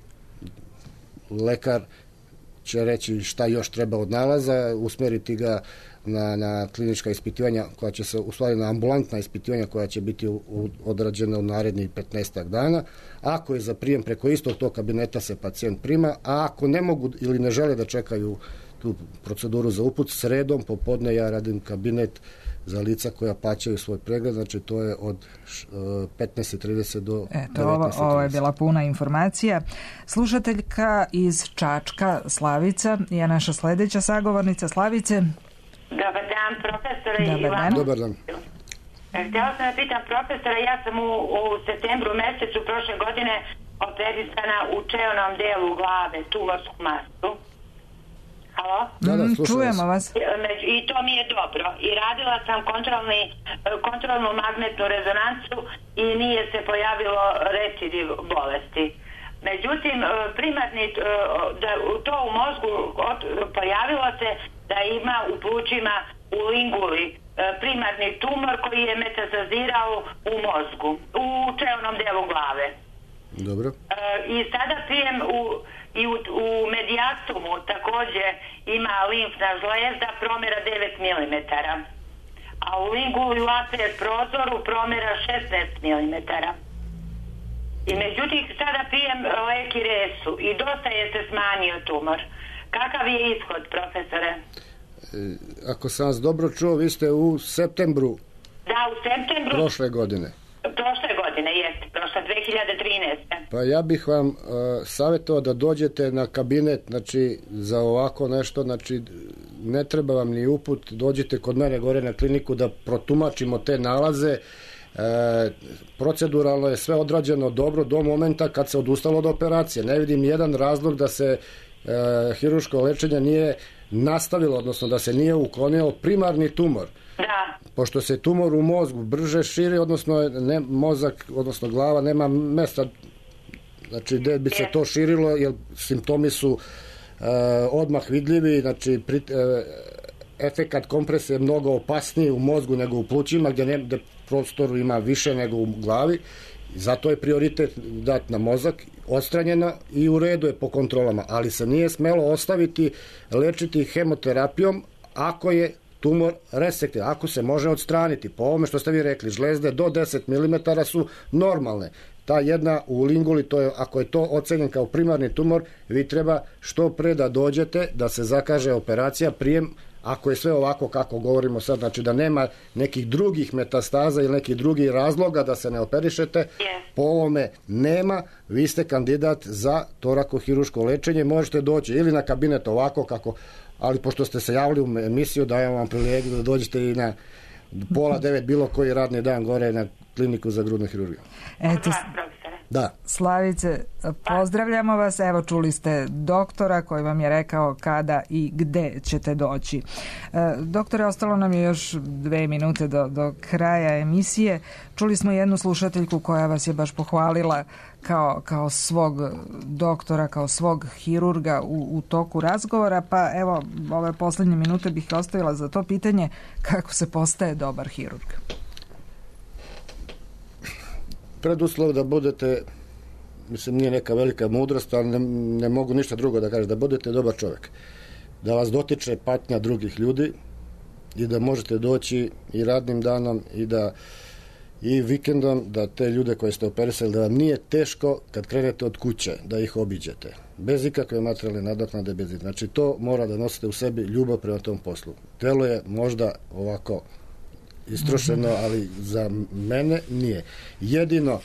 Lekar će reći šta još treba od nalaza, usmeriti ga na, na klinička ispitivanja koja će se, u stvari na ambulantna ispitivanja koja će biti u, u, odrađena u narednih petnaestak dana. Ako je za prijem preko istog tog kabineta se pacijent prima, a ako ne mogu ili ne žele da čekaju tu proceduru za uput, sredom popodne ja radim kabinet za lica koja plaćaju svoj pregled, znači to je od petnaest i trideset do Eto, devetnaest i trideset. Ovo, ovo je bila puna informacija. Slušateljka iz Čačka, Slavica, je naša sledeća sagovornica. Slavice. Dobar dan, profesore. Dobar dan. Dobar dan. Htjela sam da pitam profesora, ja sam u, u septembru mesecu prošle godine operisana u čelnom delu glave, tumorsku masu. Halo? Da, da, mm, čujemo vas. I to mi je dobro. I radila sam kontrolni, kontrolnu magnetnu rezonancu i nije se pojavilo recidiv bolesti. Međutim, primarni, da to u mozgu pojavilo se da ima u plućima, u linguli, primarni tumor koji je metastazirao u mozgu, u čelnom delu glave. Dobro. I sada pijem u i u, u mediastumu također ima limfna žlezda promjera devet milimetara, a u linguli u aper prozoru promjera šesnaest milimetara. I međutim sada pijem lek i resu i dosta je se smanjio tumor. Kakav je ishod, profesore? E, ako sam vas dobro čuo, vi ste u septembru da, u septembru prošle godine. Prošle godine, jeste, prošle dve hiljade trinaeste. Pa ja bih vam uh, savjetovao da dođete na kabinet, znači za ovako nešto, znači ne treba vam ni uput, dođite kod mene gore na kliniku da protumačimo te nalaze. E, proceduralno je sve odrađeno dobro do momenta kad se odustalo od operacije. Ne vidim jedan razlog da se e, hirurško lečenje nije nastavilo, odnosno da se nije uklonio primarni tumor. Da. Pošto se tumor u mozgu brže širi, odnosno ne, mozak, odnosno glava nema mesta, znači gde bi se to širilo, jer simptomi su e, odmah vidljivi, znači pri, e, efekat kompresije je mnogo opasniji u mozgu nego u plućima, gdje, ne, gde prostoru ima više nego u glavi. Zato je prioritet dat na mozak, odstranjena i u redu je po kontrolama, ali se nije smelo ostaviti lečiti hemoterapijom ako je tumor resektiv, ako se može odstraniti. Po ovome što ste vi rekli, žlezde do deset milimetara su normalne. Ta jedna u linguli, to je, ako je to ocenjen kao primarni tumor, vi treba što pre da dođete, da se zakaže operacija, prijem, ako je sve ovako kako govorimo sad, znači da nema nekih drugih metastaza ili nekih drugih razloga da se ne operišete, po ovome nema, vi ste kandidat za torakohiruško lečenje, možete doći ili na kabinet ovako kako, ali pošto ste se javili u emisiju, dajem vam privilegiju da dođete i na pola devet bilo koji radni dan gore na kliniku za grudnu hirurgiju. Eto, da. Slavice, pozdravljamo vas. Evo, čuli ste doktora koji vam je rekao kada i gde ćete doći. E, doktore, ostalo nam je još dve minute do, do kraja emisije. Čuli smo jednu slušateljku koja vas je baš pohvalila kao, kao svog doktora, kao svog hirurga u, u toku razgovora, pa evo, ove poslednje minute bih ostavila za to pitanje kako se postaje dobar hirurg. Preduslov da budete, mislim nije neka velika mudrost, ali ne, ne mogu ništa drugo da kažem, da budete dobar čovjek, da vas dotiče patnja drugih ljudi i da možete doći i radnim danom i da i vikendom, da te ljude koje ste operisali, da vam nije teško kad krenete od kuće, da ih obiđete, bez ikakve materijalne nadoknade, bez, znači to mora da nosite u sebi ljubav prema tom poslu. Telo je možda ovako istrošeno, ali za mene nije. Jedino,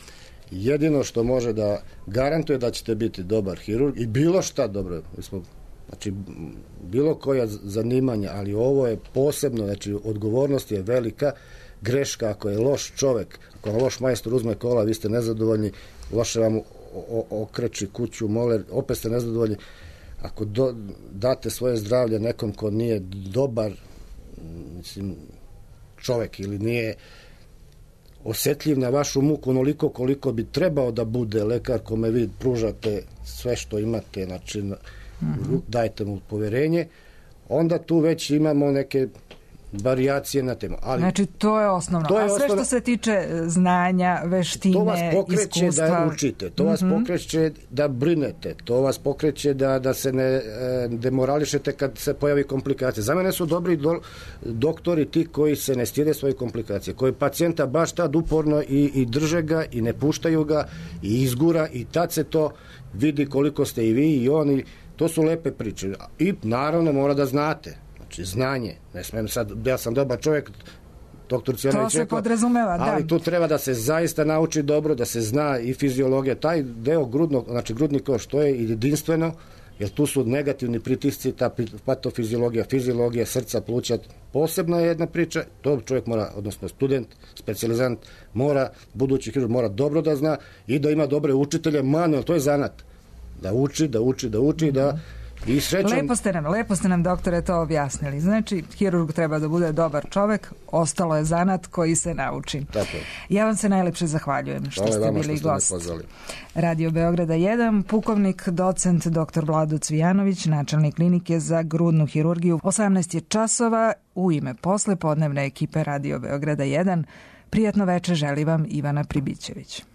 jedino što može da garantuje da ćete biti dobar hirurg i bilo šta dobro. Mi smo, znači, bilo koja zanimanja, ali ovo je posebno, znači, odgovornost je velika, greška ako je loš čovek, ako vam loš majstor uzme kola, vi ste nezadovoljni, loše vam okreći kuću, moler, opet ste nezadovoljni. Ako do, date svoje zdravlje nekom ko nije dobar, mislim, čovek ili nije osetljiv na vašu muku onoliko koliko bi trebao da bude lekar kome vi pružate sve što imate, znači mm-hmm. dajte mu poverenje, onda tu već imamo neke varijacije na temu. Ali, znači, to je osnovno. To je A sve osnovno, što se tiče znanja, veštine, to vas pokreće iskustva... da učite, to vas mm-hmm. pokreće da brinete, to vas pokreće da, da se ne e, demorališete kad se pojavi komplikacije. Za mene su dobri do, doktori ti koji se ne stide svoje komplikacije, koji pacijenta baš tad uporno i, i drže ga i ne puštaju ga i izgura i tad se to vidi koliko ste i vi i oni. To su lepe priče. I naravno mora da znate. Znači, znanje. Ne smijem sad, ja sam dobar čovjek, doktor Cijanović to se rekao, podrazumeva, da. Ali tu treba da se zaista nauči dobro, da se zna i fiziologija. Taj deo grudnog, znači grudni koš, to je jedinstveno, jer tu su negativni pritisci, ta patofiziologija, fiziologija srca, pluća, posebna je jedna priča, to čovjek mora, odnosno student, specijalizant, mora, budući hirurg mora dobro da zna i da ima dobre učitelje, manuel, to je zanat. Da uči, da uči, da uči, mm-hmm. da I srećom... Lepo ste nam, lepo ste nam, doktore, to objasnili. Znači, hirurg treba da bude dobar čovek, ostalo je zanat koji se nauči. Tako je. Ja vam se najlepše zahvaljujem što Hvala ste vama bili što gost. ste me pozvali. Radio Beograda jedan, pukovnik, docent doktor Vlado Cvijanović, načelnik klinike za grudnu hirurgiju. osamnaest je časova, u ime posle podnevne ekipe Radio Beograda jedan. Prijatno veče želi vam Ivana Pribićević.